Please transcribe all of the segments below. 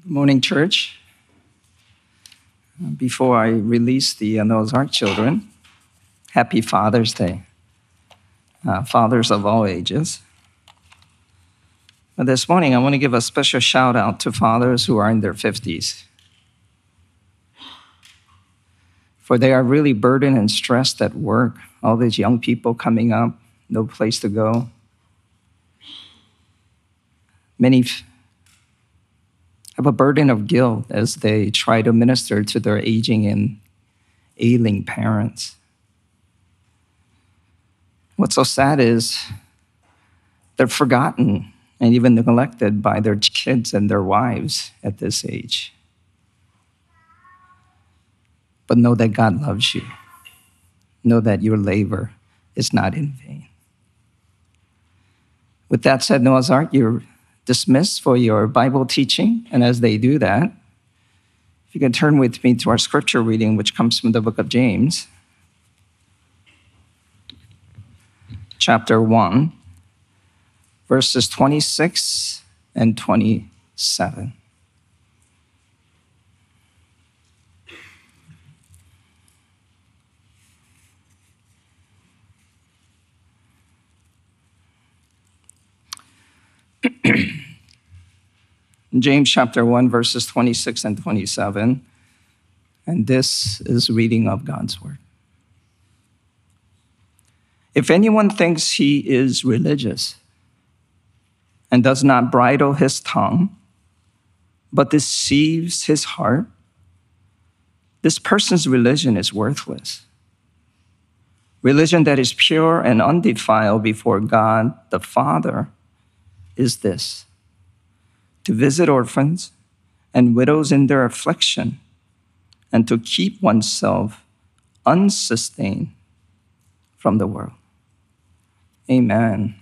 Morning, church. Before I release the Noah's Ark children, happy Father's Day. Fathers of all ages. This morning, I want to give a special shout out to fathers who are in their 50s. For they are really burdened and stressed at work. All these young people coming up, no place to go. Many have a burden of guilt as they try to minister to their aging and ailing parents. What's so sad is they're forgotten and even neglected by their kids and their wives at this age. But know that God loves you. Know that your labor is not in vain. With that said, Noah's Ark, you're dismissed for your Bible teaching. And as they do that, if you can turn with me to our scripture reading, which comes from the book of James, chapter 1, verses 26 and 27. James chapter 1, verses 26 and 27. And this is reading of God's word. If anyone thinks he is religious and does not bridle his tongue, but deceives his heart, this person's religion is worthless. Religion that is pure and undefiled before God the Father is this: to visit orphans and widows in their affliction, and to keep oneself unsustained from the world. Amen.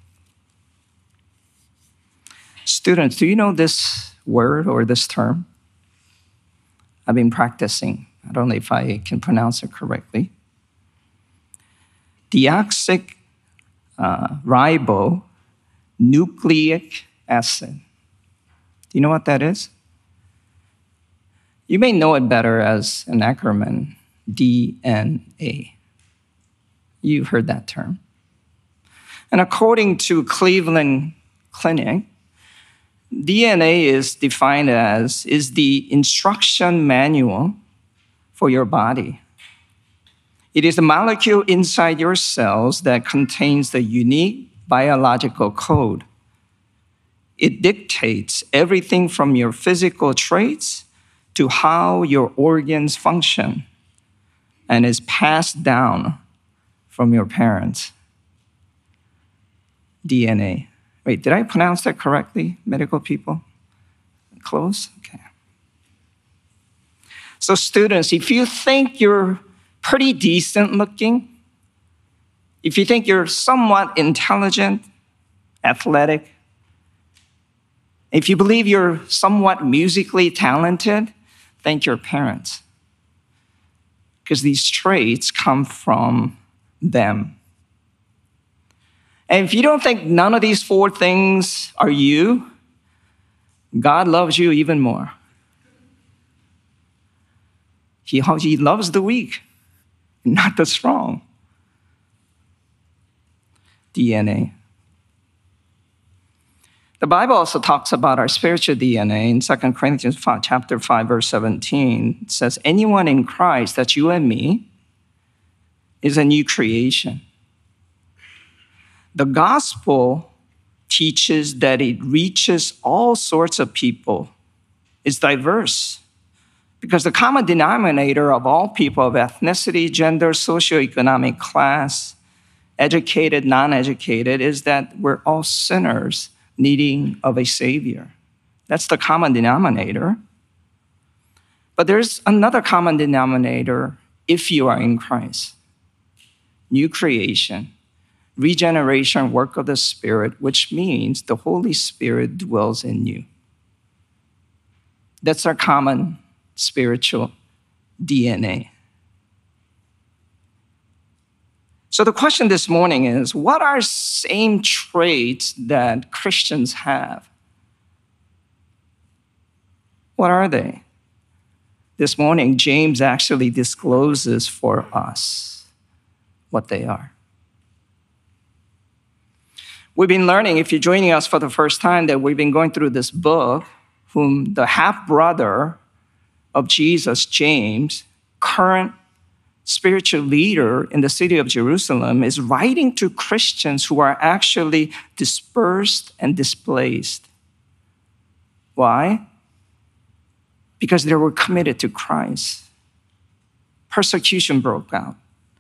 Students, do you know this word or this term? I've been practicing. I don't know if I can pronounce it correctly. Deoxyribonucleic acid. Do you know what that is? You may know it better as an acronym, DNA. You've heard that term. And according to Cleveland Clinic, DNA is defined as the instruction manual for your body. It is the molecule inside your cells that contains the unique biological code. It dictates everything from your physical traits to how your organs function, and is passed down from your parents. DNA. Wait, did I pronounce that correctly, medical people? Close? Okay. So students, if you think you're pretty decent looking, if you think you're somewhat intelligent, athletic, if you believe you're somewhat musically talented, thank your parents. Because these traits come from them. And if you don't think none of these four things are you, God loves you even more. He loves the weak, not the strong. DNA. The Bible also talks about our spiritual DNA. In 2 Corinthians chapter 5, verse 17, it says, anyone in Christ, that's you and me, is a new creation. The gospel teaches that it reaches all sorts of people. It's diverse. Because the common denominator of all people of ethnicity, gender, socioeconomic class, educated, non-educated, is that we're all sinners needing of a Savior. That's the common denominator. But there's another common denominator if you are in Christ. New creation, regeneration, work of the Spirit, which means the Holy Spirit dwells in you. That's our common spiritual DNA. So the question this morning is, what are same traits that Christians have? What are they? This morning, James actually discloses for us what they are. We've been learning, if you're joining us for the first time, that we've been going through this book, whom the half-brother of Jesus, James, current spiritual leader in the city of Jerusalem, is writing to Christians who are actually dispersed and displaced. Why? Because they were committed to Christ. Persecution broke out.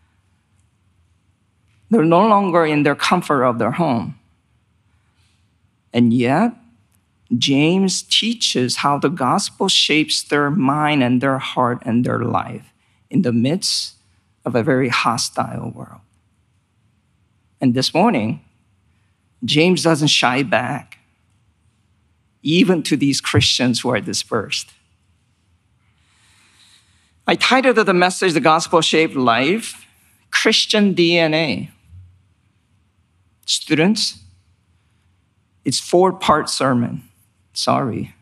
They're no longer in their comfort of their home. And yet, James teaches how the gospel shapes their mind and their heart and their life in the midst of a very hostile world. And this morning, James doesn't shy back, even to these Christians who are dispersed. I titled the message, The Gospel-Shaped Life, Christian DNA. Students, it's 4-part sermon. Sorry.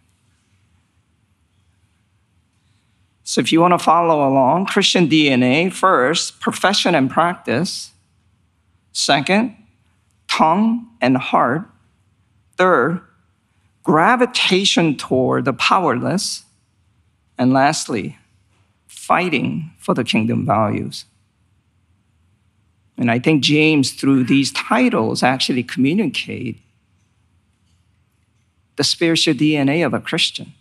So if you want to follow along, Christian DNA, first, profession and practice. Second, tongue and heart. Third, gravitation toward the powerless. And lastly, fighting for the kingdom values. And I think James, through these titles, actually communicate the spiritual DNA of a Christian.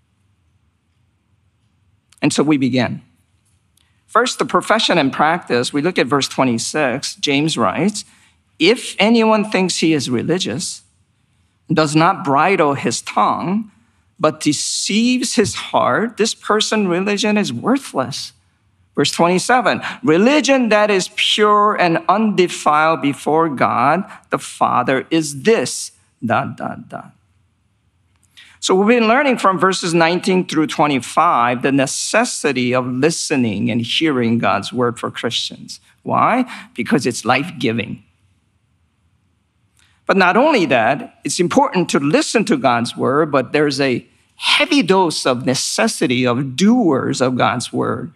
And so we begin. First, the profession and practice. We look at verse 26. James writes, if anyone thinks he is religious, does not bridle his tongue, but deceives his heart, this person's religion is worthless. Verse 27, religion that is pure and undefiled before God, the Father, is this, ... So we've been learning from verses 19 through 25 the necessity of listening and hearing God's word for Christians. Why? Because it's life-giving. But not only that, it's important to listen to God's word, but there's a heavy dose of necessity of doers of God's word.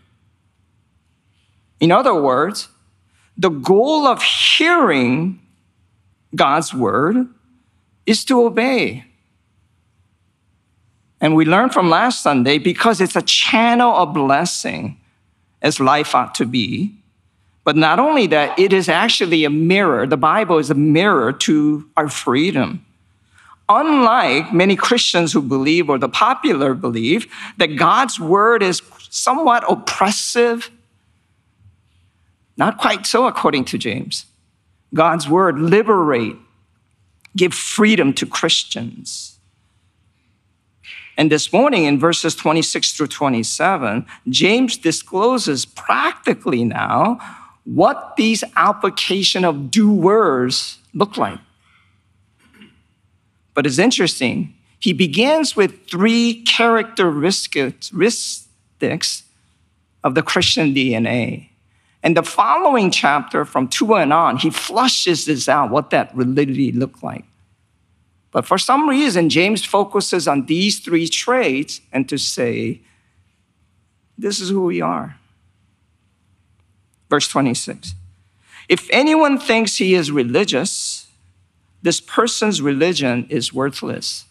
In other words, the goal of hearing God's word is to obey. And we learned from last Sunday, because it's a channel of blessing, as life ought to be. But not only that, it is actually a mirror. The Bible is a mirror to our freedom. Unlike many Christians who believe, or the popular belief, that God's word is somewhat oppressive, not quite so according to James. God's word liberate, give freedom to Christians. And this morning in verses 26 through 27, James discloses practically now what these application of doers look like. But it's interesting. He begins with 3 characteristics of the Christian DNA. And the following chapter from 2 and on, he flushes this out, what that really looked like. But for some reason, James focuses on these 3 traits and to say, this is who we are. Verse 26. If anyone thinks he is religious, this person's religion is worthless.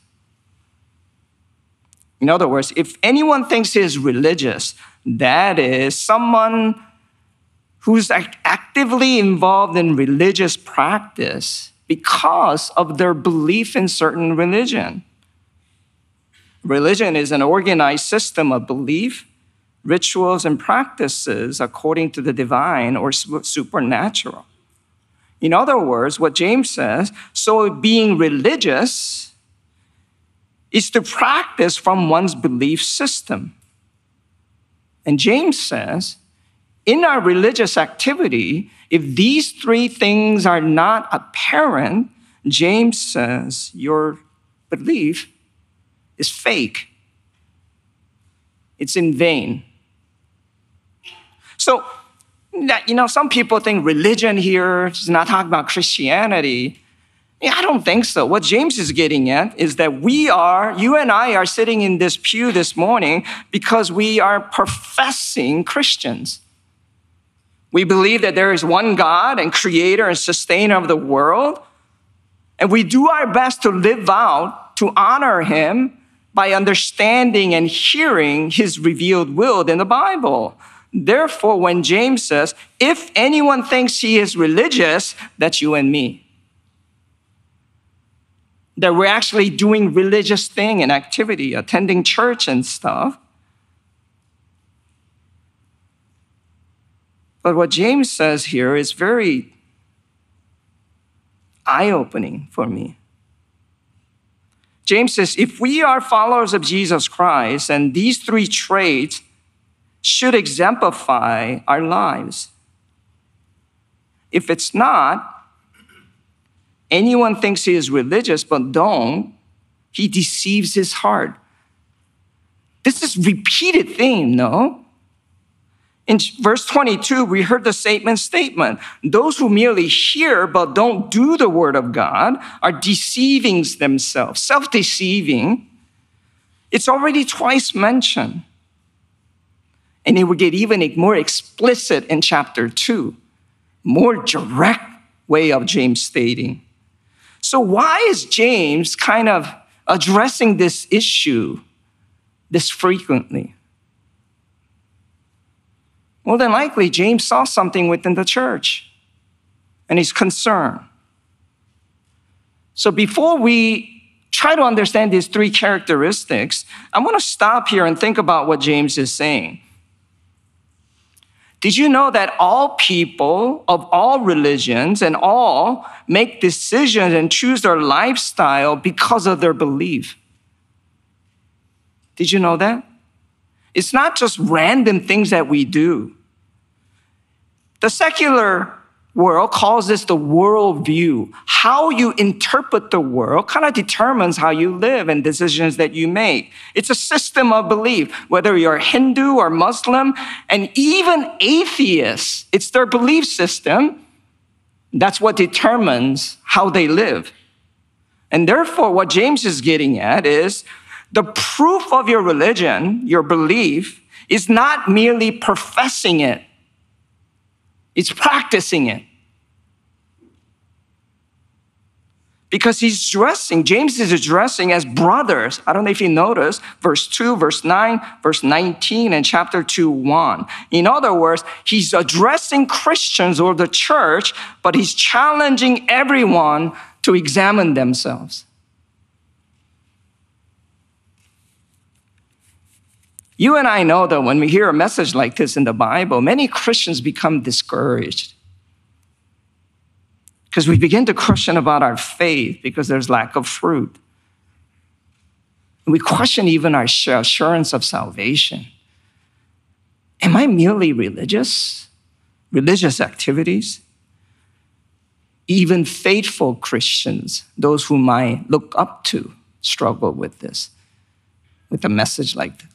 In other words, if anyone thinks he is religious, that is someone who's actively involved in religious practice because of their belief in certain religion. Religion is an organized system of belief, rituals, and practices according to the divine or supernatural. In other words, what James says, so being religious is to practice from one's belief system. And James says, in our religious activity, if these 3 things are not apparent, James says your belief is fake. It's in vain. So, some people think religion here is not talking about Christianity. Yeah, I don't think so. What James is getting at is that you and I are sitting in this pew this morning because we are professing Christians. We believe that there is one God and creator and sustainer of the world. And we do our best to live out, to honor him by understanding and hearing his revealed will in the Bible. Therefore, when James says, if anyone thinks he is religious, that's you and me. That we're actually doing religious thing and activity, attending church and stuff. But what James says here is very eye-opening for me. James says, if we are followers of Jesus Christ, and these three traits should exemplify our lives. If it's not, anyone thinks he is religious but don't, he deceives his heart. This is repeated theme, no? In verse 22, we heard the statement, those who merely hear but don't do the word of God are deceiving themselves, self-deceiving. It's already twice mentioned. And it will get even more explicit in chapter 2, more direct way of James stating. So why is James kind of addressing this issue this frequently? More than likely, James saw something within the church, and he's concerned. So before we try to understand these three characteristics, I want to stop here and think about what James is saying. Did you know that all people of all religions and all make decisions and choose their lifestyle because of their belief? Did you know that? It's not just random things that we do. The secular world calls this the worldview. How you interpret the world kind of determines how you live and decisions that you make. It's a system of belief, whether you're Hindu or Muslim, and even atheists, it's their belief system. That's what determines how they live. And therefore, what James is getting at is the proof of your religion, your belief, is not merely professing it. It's practicing it. Because James is addressing as brothers. I don't know if you notice, verse 2, verse 9, verse 19, and chapter 2, 1. In other words, he's addressing Christians or the church, but he's challenging everyone to examine themselves. You and I know that when we hear a message like this in the Bible, many Christians become discouraged because we begin to question about our faith because there's lack of fruit. And we question even our assurance of salvation. Am I merely religious? Religious activities? Even faithful Christians, those whom I look up to, struggle with this, with a message like this.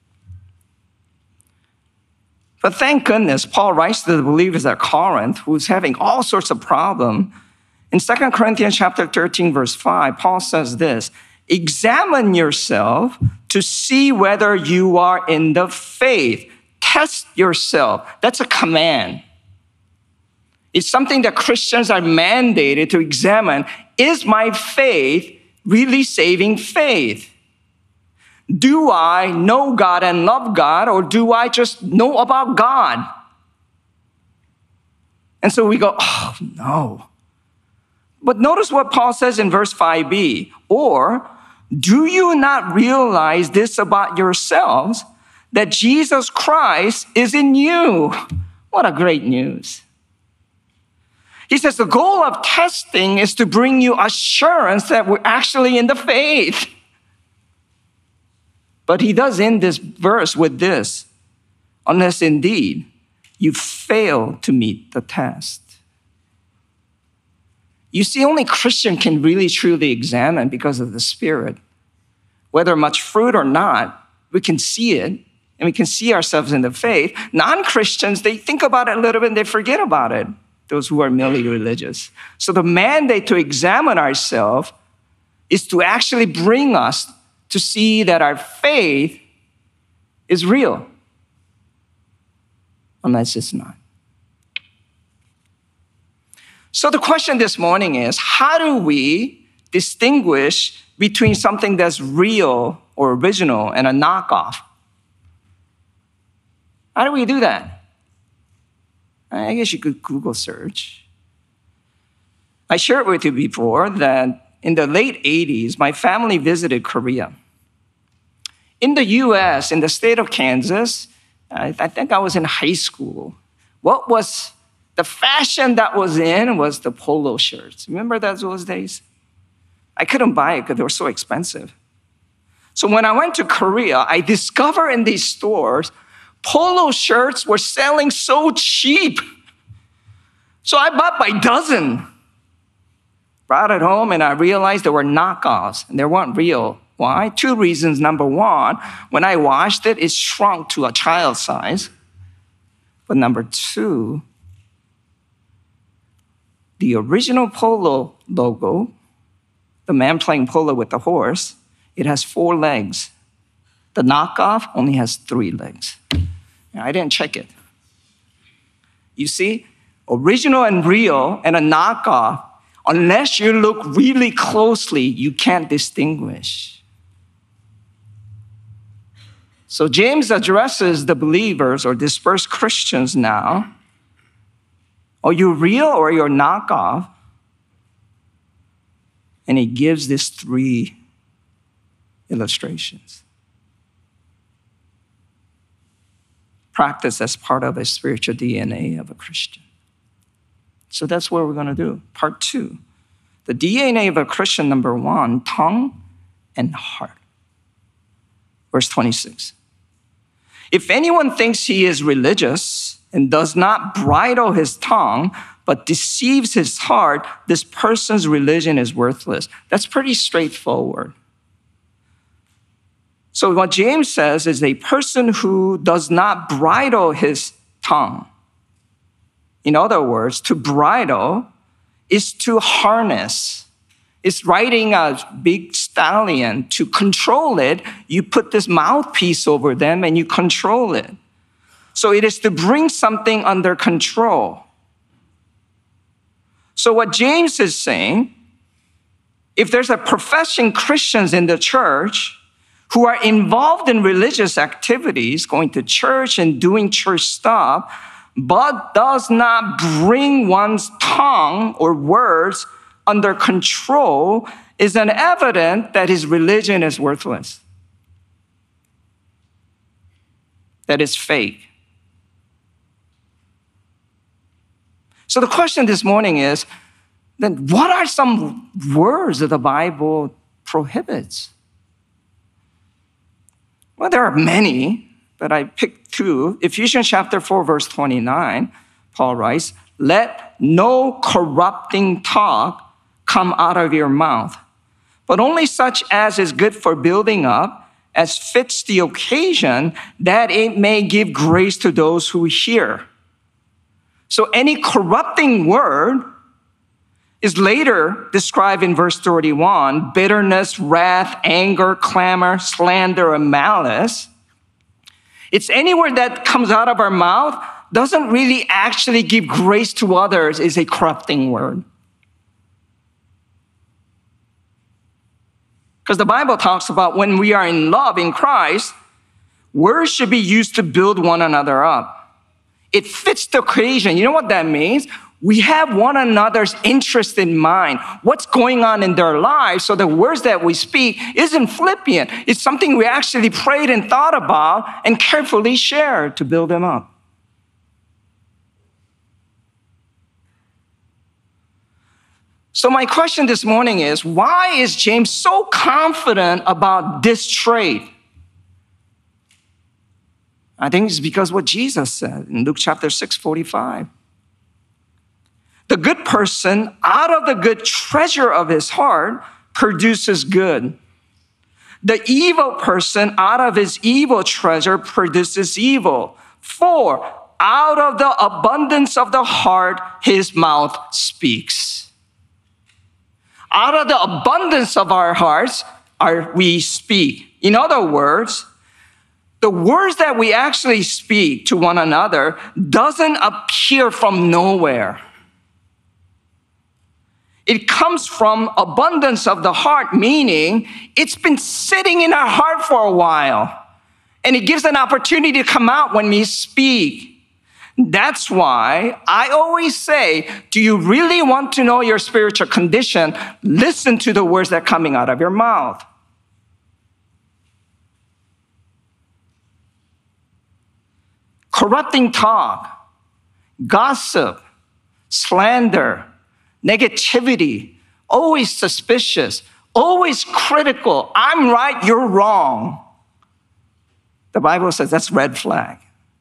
But thank goodness, Paul writes to the believers at Corinth who's having all sorts of problems. In 2 Corinthians chapter 13, verse 5, Paul says this, examine yourself to see whether you are in the faith. Test yourself. That's a command. It's something that Christians are mandated to examine. Is my faith really saving faith? Do I know God and love God, or do I just know about God? And so we go, oh, no. But notice what Paul says in verse 5b. Or, do you not realize this about yourselves, that Jesus Christ is in you? What a great news. He says the goal of testing is to bring you assurance that we're actually in the faith. But he does end this verse with this, unless indeed you fail to meet the test. You see, only Christian can really truly examine because of the Spirit. Whether much fruit or not, we can see it, and we can see ourselves in the faith. Non-Christians, they think about it a little bit and they forget about it. those who are merely religious. So the mandate to examine ourselves is to actually bring us to see that our faith is real, unless it's not. So the question this morning is, how do we distinguish between something that's real or original and a knockoff? How do we do that? I guess you could Google search. I shared with you before that in the late 80s, my family visited Korea. In the US, in the state of Kansas, I think I was in high school. What was the fashion that was in was the polo shirts. Remember those days? I couldn't buy it because they were so expensive. So when I went to Korea, I discovered in these stores, polo shirts were selling so cheap. So I bought by dozen. Brought it home and I realized they were knockoffs and they weren't real. Why? 2 reasons. Number one, when I washed it, it shrunk to a child size. But number 2, the original polo logo, the man playing polo with the horse, it has 4 legs. The knockoff only has 3 legs. I didn't check it. You see, original and real and a knockoff, unless you look really closely, you can't distinguish. So James addresses the believers or dispersed Christians now. Are you real or you're knockoff? And he gives these 3 illustrations. Practice as part of a spiritual DNA of a Christian. So that's what we're going to do. Part 2. The DNA of a Christian, number 1, tongue and heart. Verse 26. If anyone thinks he is religious and does not bridle his tongue, but deceives his heart, this person's religion is worthless. That's pretty straightforward. So what James says is a person who does not bridle his tongue. In other words, to bridle is to harness. It's riding a big stallion. To control it, you put this mouthpiece over them and you control it. So it is to bring something under control. So what James is saying, if there's a professing Christians in the church who are involved in religious activities, going to church and doing church stuff, but does not bring one's tongue or words under control, is an evidence that his religion is worthless. That is fake. So the question this morning is, then what are some words that the Bible prohibits? Well, there are many, but I picked 2. Ephesians chapter 4, verse 29, Paul writes, let no corrupting talk come out of your mouth, but only such as is good for building up, as fits the occasion, that it may give grace to those who hear. So any corrupting word is later described in verse 31, bitterness, wrath, anger, clamor, slander, and malice. It's any word that comes out of our mouth doesn't really actually give grace to others is a corrupting word. Because the Bible talks about when we are in love in Christ, words should be used to build one another up. It fits the occasion. You know what that means? We have one another's interest in mind, what's going on in their lives, so the words that we speak isn't flippant. It's something we actually prayed and thought about and carefully shared to build them up. So my question this morning is, why is James so confident about this trait? I think it's because what Jesus said in Luke chapter 6:45. The good person, out of the good treasure of his heart, produces good. The evil person, out of his evil treasure, produces evil. For out of the abundance of the heart, his mouth speaks. Out of the abundance of our hearts, we speak. In other words, the words that we actually speak to one another doesn't appear from nowhere. It comes from abundance of the heart, meaning it's been sitting in our heart for a while. And it gives an opportunity to come out when we speak. That's why I always say, do you really want to know your spiritual condition? Listen to the words that are coming out of your mouth. Corrupting talk, gossip, slander, negativity, always suspicious, always critical. I'm right, you're wrong. The Bible says that's red flag.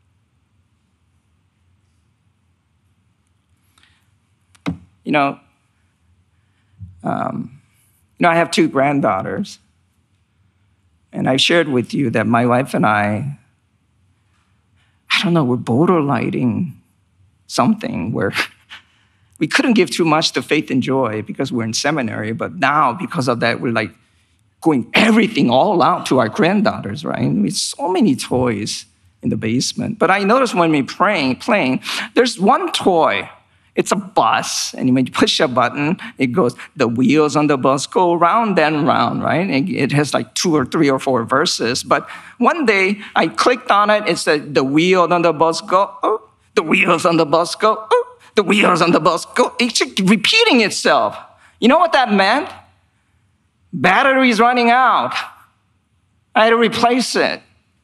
I have 2 granddaughters, and I shared with you that my wife and I don't know, we're borderlining something where we couldn't give too much to Faith and Joy because we're in seminary, but now because of that, we're like going everything all out to our granddaughters, right? With so many toys in the basement. But I noticed when we're playing, there's one toy. It's a bus, and when you push a button, it goes, the wheels on the bus go round and round, right? It has like 2 or 3 or 4 verses. But one day, I clicked on it, it said, the wheels on the bus go, oh, the wheels on the bus go, oh, the wheels on the bus go. It's repeating itself. You know what that meant? Battery's running out. I had to replace it.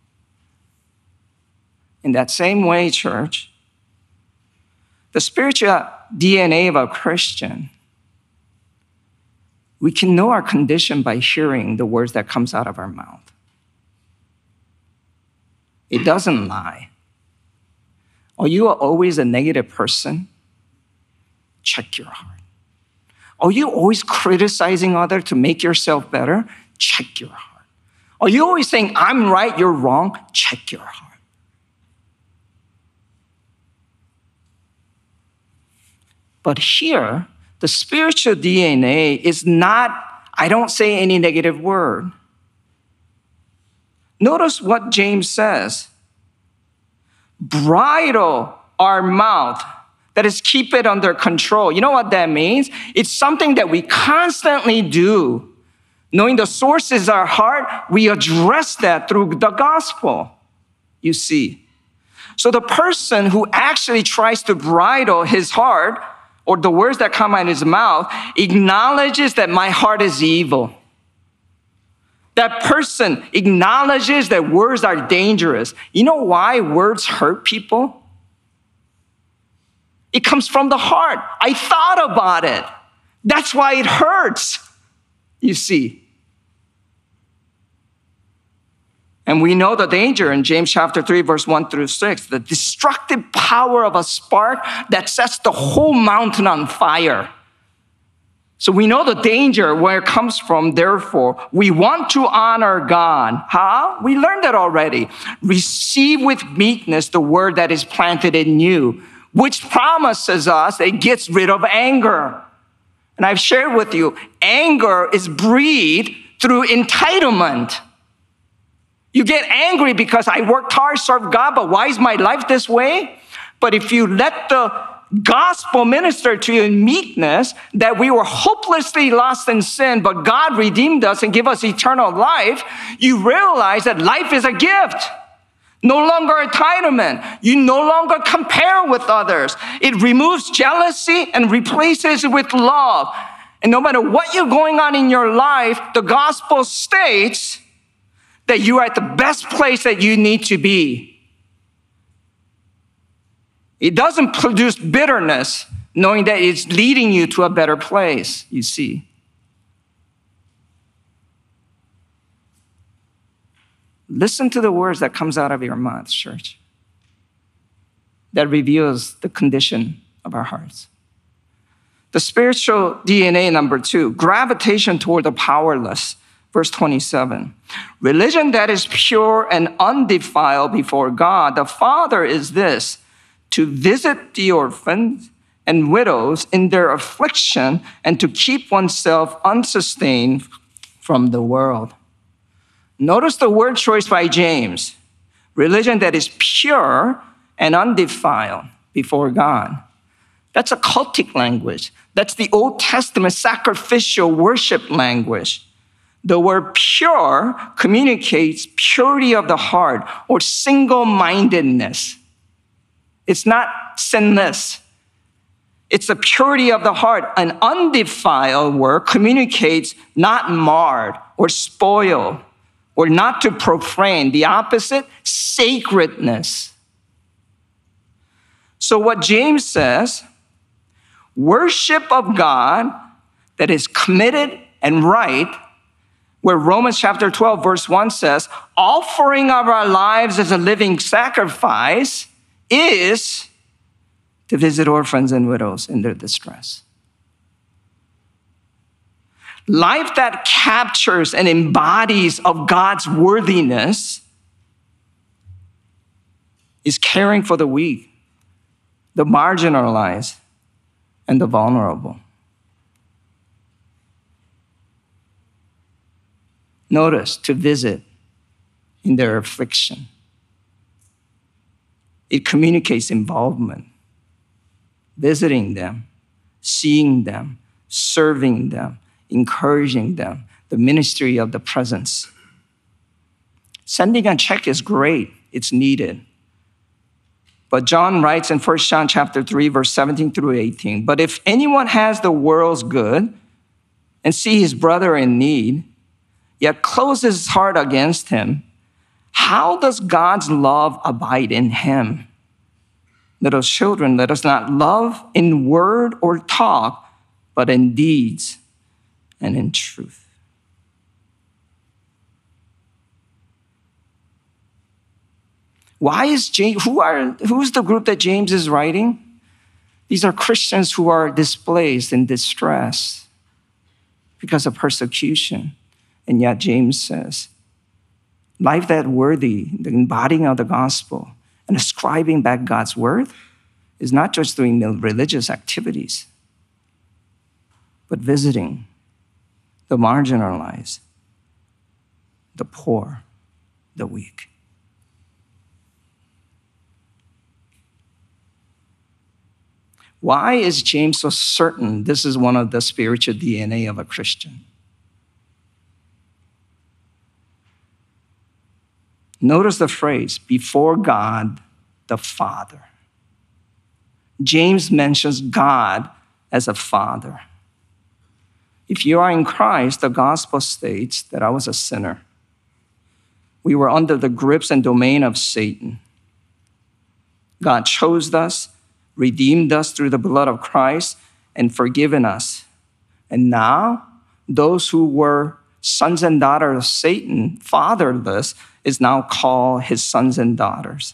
In that same way, church, the spiritual DNA of a Christian, we can know our condition by hearing the words that comes out of our mouth. It doesn't lie. Are you always a negative person? Check your heart. Are you always criticizing others to make yourself better? Check your heart. Are you always saying, I'm right, you're wrong? Check your heart. But here, the spiritual DNA is not, I don't say any negative word. Notice what James says. Bridle our mouth. That is, keep it under control. You know what that means? It's something that we constantly do. Knowing the source is our heart, we address that through the gospel, you see. So the person who actually tries to bridle his heart, or the words that come out of his mouth, acknowledges that my heart is evil. That person acknowledges that words are dangerous. You know why words hurt people? It comes from the heart. I thought about it. That's why it hurts, you see. And we know the danger in James chapter 3, verse 1 through 6, the destructive power of a spark that sets the whole mountain on fire. So we know the danger where it comes from. Therefore, we want to honor God. How? We learned that already. Receive with meekness the word that is planted in you, which promises us it gets rid of anger. And I've shared with you, anger is breathed through entitlement. You get angry because I worked hard, served God, but why is my life this way? But if you let the gospel minister to you in meekness, that we were hopelessly lost in sin, but God redeemed us and gave us eternal life, you realize that life is a gift. No longer entitlement. You no longer compare with others. It removes jealousy and replaces it with love. And no matter what you're going on in your life, the gospel states that you are at the best place that you need to be. It doesn't produce bitterness, knowing that it's leading you to a better place, you see. Listen to the words that comes out of your mouth, church. That reveals the condition of our hearts. The spiritual DNA, number 2, gravitation toward the powerless. Verse 27, religion that is pure and undefiled before God, the Father, is this, to visit the orphans and widows in their affliction and to keep oneself unsustained from the world. Notice the word choice by James. Religion that is pure and undefiled before God. That's a cultic language. That's the Old Testament sacrificial worship language. The word pure communicates purity of the heart or single-mindedness. It's not sinless. It's the purity of the heart. An undefiled word communicates not marred or spoiled or not to profane. The opposite, sacredness. So what James says, worship of God that is committed and right, where Romans chapter 12, verse 1 says, offering of our lives as a living sacrifice is to visit orphans and widows in their distress. Life that captures and embodies of God's worthiness is caring for the weak, the marginalized, and the vulnerable. Notice, to visit in their affliction. It communicates involvement. Visiting them, seeing them, serving them, encouraging them, the ministry of the presence. Sending a check is great, it's needed. But John writes in 1 John chapter 3, verse 17 through 18, but if anyone has the world's good and see his brother in need, yet closes his heart against him, how does God's love abide in him? Little children, let us not love in word or talk, but in deeds and in truth. Why is James, who's the group that James is writing? These are Christians who are displaced in distress because of persecution. And yet James says, life that worthy, the embodying of the gospel and ascribing back God's worth is not just doing religious activities, but visiting the marginalized, the poor, the weak. Why is James so certain this is one of the spiritual DNA of a Christian? Notice the phrase, before God the Father. James mentions God as a father. If you are in Christ, the gospel states that I was a sinner. We were under the grips and domain of Satan. God chose us, redeemed us through the blood of Christ, and forgiven us. And now, those who were sons and daughters of Satan, fatherless, is now called his sons and daughters.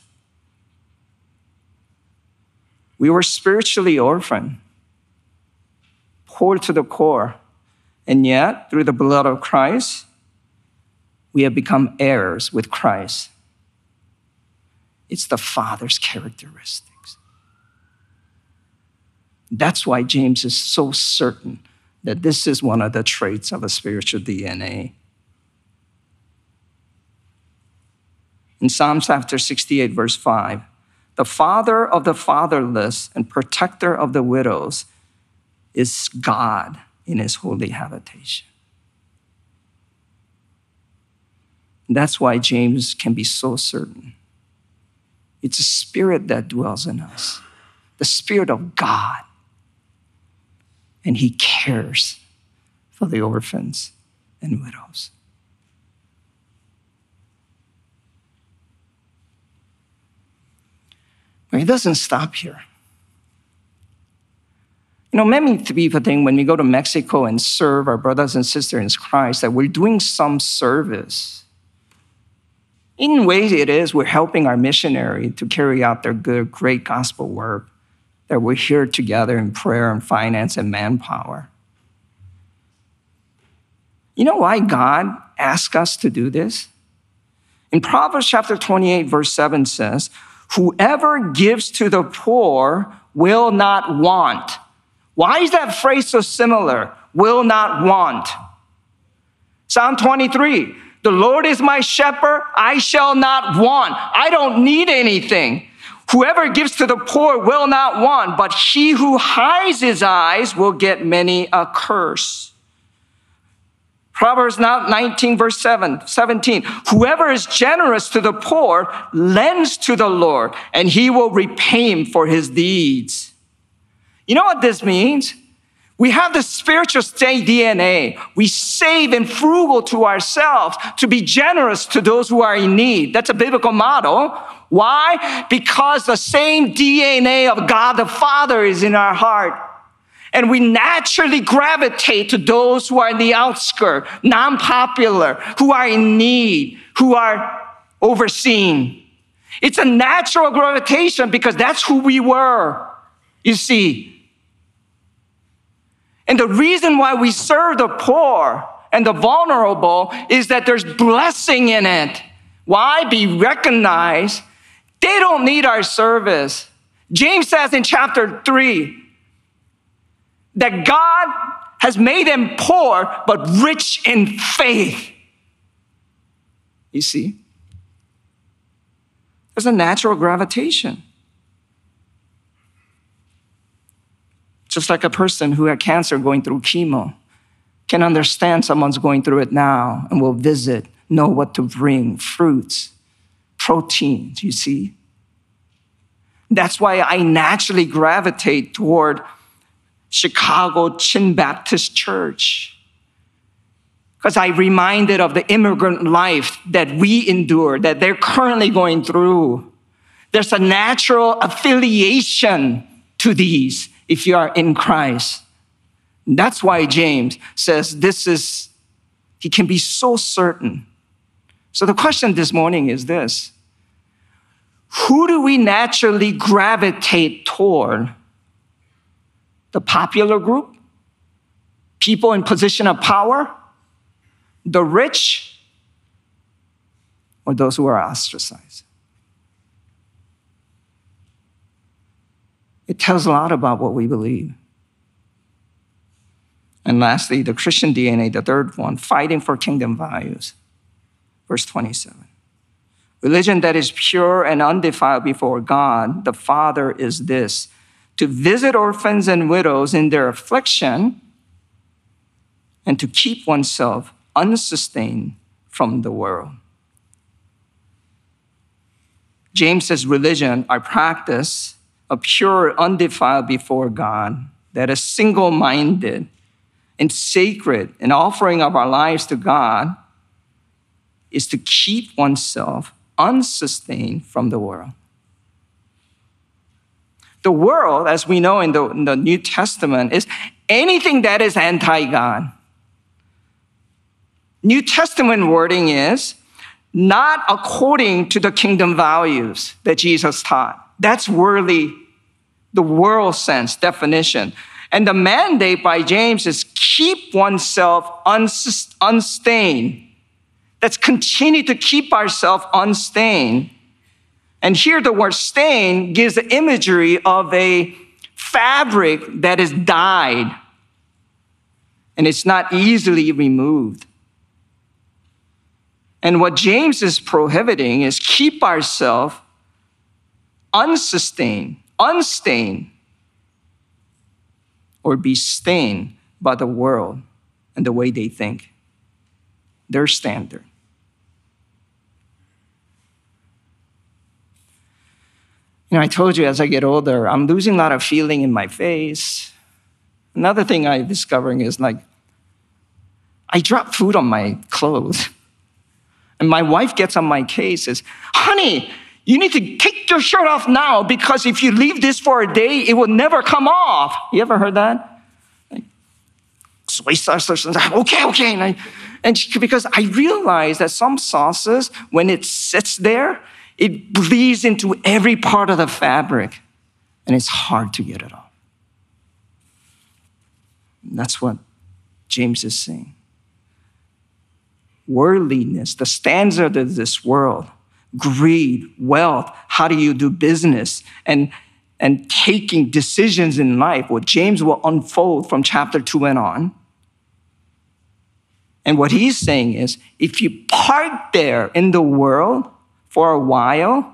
We were spiritually orphaned, poor to the core, and yet, through the blood of Christ, we have become heirs with Christ. It's the Father's characteristics. That's why James is so certain that this is one of the traits of a spiritual DNA. In Psalms chapter 68, verse 5, the father of the fatherless and protector of the widows is God in his holy habitation. That's why James can be so certain. It's a spirit that dwells in us, the Spirit of God. And he cares for the orphans and widows. But it doesn't stop here. You know, many people think when we go to Mexico and serve our brothers and sisters in Christ that we're doing some service. In ways it is, we're helping our missionary to carry out their good, great gospel work, that we're here together in prayer and finance and manpower. You know why God asked us to do this? In Proverbs chapter 28, verse 7 says, Whoever gives to the poor will not want. Why is that phrase so similar? Will not want. Psalm 23, the Lord is my shepherd, I shall not want. I don't need anything. Whoever gives to the poor will not want, but he who hides his eyes will get many a curse. Proverbs 19, verse 17. Whoever is generous to the poor lends to the Lord, and he will repay him for his deeds. You know what this means? We have the spiritual state DNA. We save and frugal to ourselves to be generous to those who are in need. That's a biblical model. Why? Because the same DNA of God the Father is in our heart. And we naturally gravitate to those who are in the outskirts, non-popular, who are in need, who are overseen. It's a natural gravitation because that's who we were, you see. And the reason why we serve the poor and the vulnerable is that there's blessing in it. Why? Be recognized. They don't need our service. James says in chapter 3 that God has made them poor but rich in faith. You see? There's a natural gravitation. Just like a person who had cancer going through chemo can understand someone's going through it now and will visit, know what to bring, fruits, proteins, you see? That's why I naturally gravitate toward Chicago Chin Baptist Church, because I'm reminded of the immigrant life that we endure, that they're currently going through. There's a natural affiliation to these if you are in Christ. That's why James says he can be so certain. So the question this morning is this: who do we naturally gravitate toward? The popular group? People in position of power? The rich? Or those who are ostracized? It tells a lot about what we believe. And lastly, the Christian DNA, the third one, fighting for kingdom values. Verse 27. Religion that is pure and undefiled before God, the Father, is this: to visit orphans and widows in their affliction and to keep oneself unsustained from the world. James says religion, our practice of pure, undefiled before God, that is single-minded and sacred, and offering of our lives to God, is to keep oneself unsustained from the world. The world, as we know in the New Testament, is anything that is anti-God. New Testament wording is not according to the kingdom values that Jesus taught. That's worldly, the world sense definition. And the mandate by James is keep oneself unstained. Let's continue to keep ourselves unstained. And here the word stain gives the imagery of a fabric that is dyed and it's not easily removed. And what James is prohibiting is keep ourselves unstained, or be stained by the world and the way they think, their standard. You know, I told you as I get older, I'm losing a lot of feeling in my face. Another thing I'm discovering is I drop food on my clothes. And my wife gets on my case, says, honey, you need to take your shirt off now because if you leave this for a day, it will never come off. You ever heard that? Soy sauce or something. Okay. Because I realize that some sauces, when it sits there, it bleeds into every part of the fabric, and it's hard to get it off. And that's what James is saying. Worldliness, the standards of this world, greed, wealth, How do you do business and taking decisions in life? What James will unfold from chapter 2 and on. And what he's saying is, if you park there in the world for a while,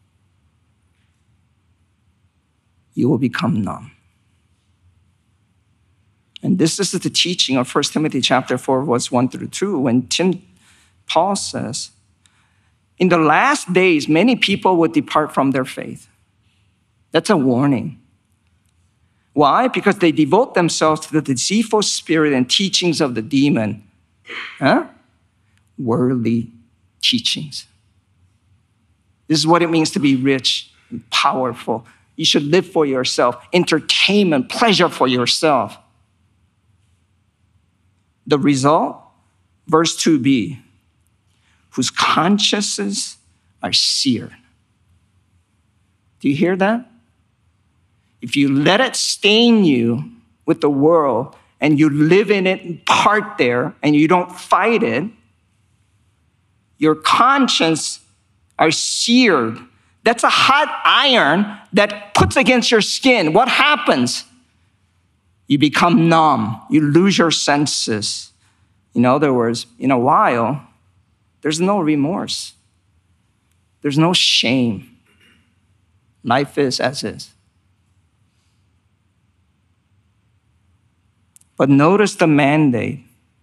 you will become numb. And this is the teaching of 1 Timothy chapter 4, verse 1 through 2, when Paul says, in the last days, many people will depart from their faith. That's a warning. Why? Because they devote themselves to the deceitful spirit and teachings of the demon. Worldly teachings. This is what it means to be rich and powerful. You should live for yourself, entertainment, pleasure for yourself. The result, verse 2b, whose consciences are seared. Do you hear that? If you let it stain you with the world and you live in it and part there and you don't fight it, your conscience are seared. That's a hot iron that puts against your skin. What happens? You become numb. You lose your senses. In other words, in a while, there's no remorse. There's no shame. Life is as is. But notice the mandate.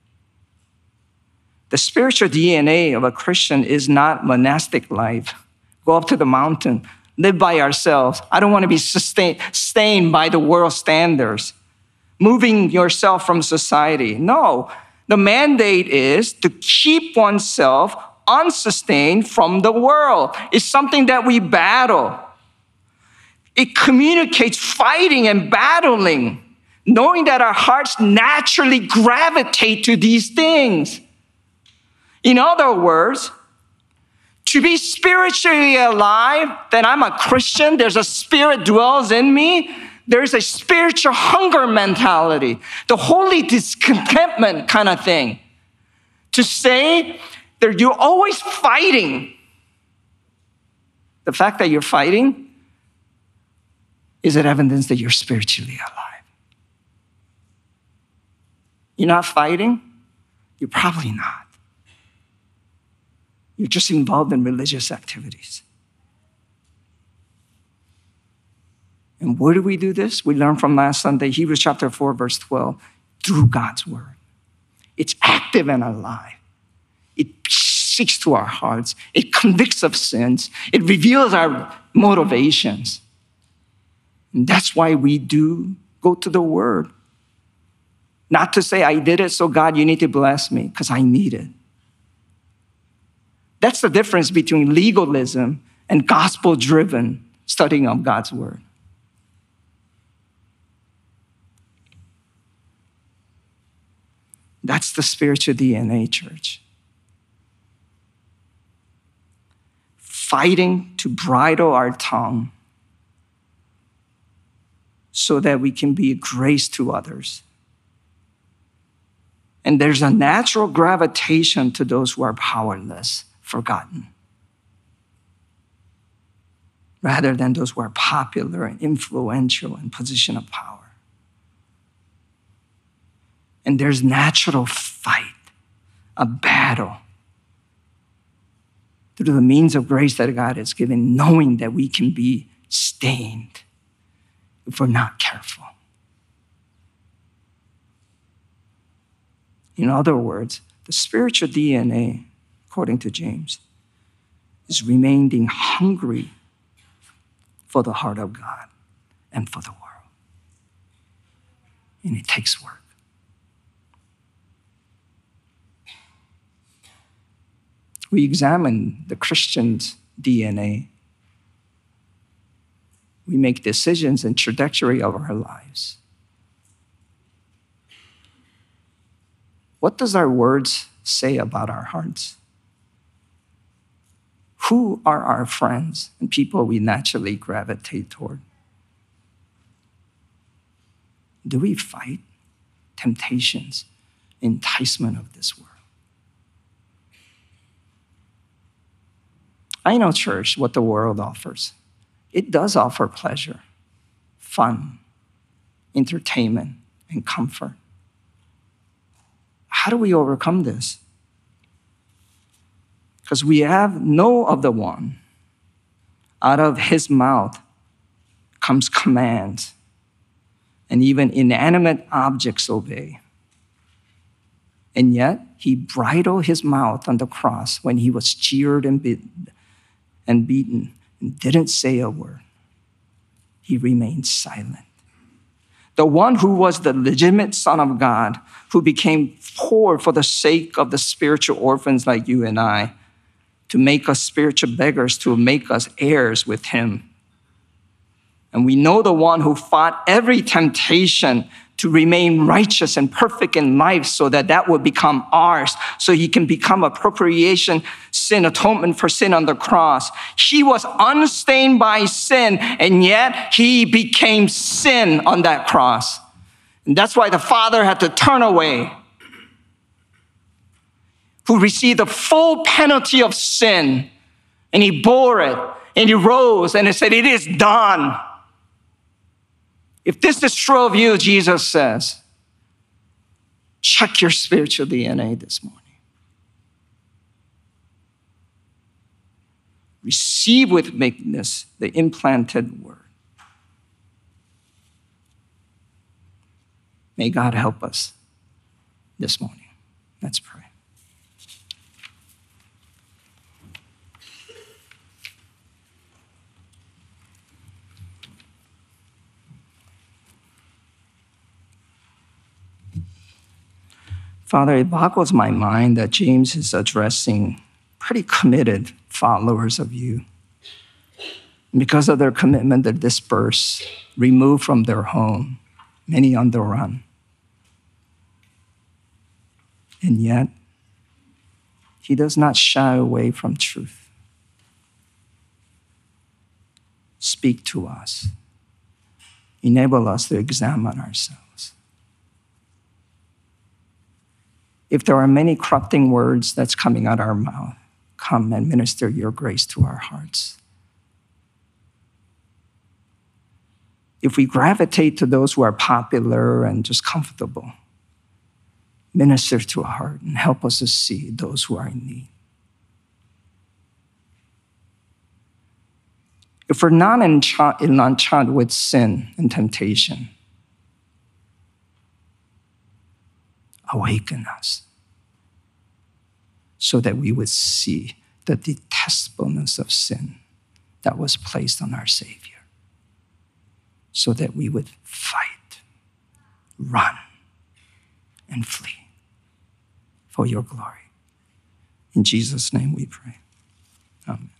The spiritual DNA of a Christian is not monastic life. Go up to the mountain, live by ourselves. I don't want to be stained by the world standards. Moving yourself from society. No, the mandate is to keep oneself unsustained from the world. It's something that we battle. It communicates fighting and battling, knowing that our hearts naturally gravitate to these things. In other words, to be spiritually alive, then I'm a Christian, there's a spirit dwells in me, there's a spiritual hunger mentality, the holy discontentment kind of thing. To say that you're always fighting. The fact that you're fighting is an evidence that you're spiritually alive. You're not fighting? You're probably not. You're just involved in religious activities. And where do we do this? We learned from last Sunday, Hebrews chapter 4, verse 12, through God's word. It's active and alive. It seeks to our hearts. It convicts of sins. It reveals our motivations. And that's why we do go to the word. Not to say, I did it, so God, you need to bless me, because I need it. That's the difference between legalism and gospel-driven studying of God's word. That's the spiritual DNA, church. Fighting to bridle our tongue so that we can be a grace to others. And there's a natural gravitation to those who are powerless, forgotten, rather than those who are popular and influential in position of power. And there's natural fight, a battle through the means of grace that God has given, knowing that we can be stained if we're not careful. In other words, the spiritual DNA, according to James, is remaining hungry for the heart of God and for the world. And it takes work. We examine the Christian's DNA. We make decisions and trajectory of our lives. What does our words say about our hearts? Who are our friends and people we naturally gravitate toward? Do we fight temptations, enticement of this world? I know, church, what the world offers. It does offer pleasure, fun, entertainment, and comfort. How do we overcome this? Because we have know of the one. Out of his mouth comes commands, and even inanimate objects obey. And yet, he bridled his mouth on the cross when he was jeered and beaten and didn't say a word. He remained silent. The one who was the legitimate Son of God, who became poor for the sake of the spiritual orphans like you and I, to make us spiritual beggars, to make us heirs with him. And we know the one who fought every temptation to remain righteous and perfect in life so that that would become ours, so he can become a propitiation, sin, atonement for sin on the cross. He was unstained by sin, and yet he became sin on that cross. And that's why the Father had to turn away, who received the full penalty of sin, and he bore it, and he rose, and he said, "It is done." If this is true of you, Jesus says, check your spiritual DNA this morning. Receive with meekness the implanted word. May God help us this morning. Let's pray. Father, it boggles my mind that James is addressing pretty committed followers of you. Because of their commitment, they're dispersed, removed from their home, many on the run. And yet, he does not shy away from truth. Speak to us. Enable us to examine ourselves. If there are many corrupting words that's coming out of our mouth, come and minister your grace to our hearts. If we gravitate to those who are popular and just comfortable, minister to our heart and help us to see those who are in need. If we're not enchained with sin and temptation, awaken us so that we would see the detestableness of sin that was placed on our Savior, so that we would fight, run, and flee for your glory. In Jesus' name we pray. Amen.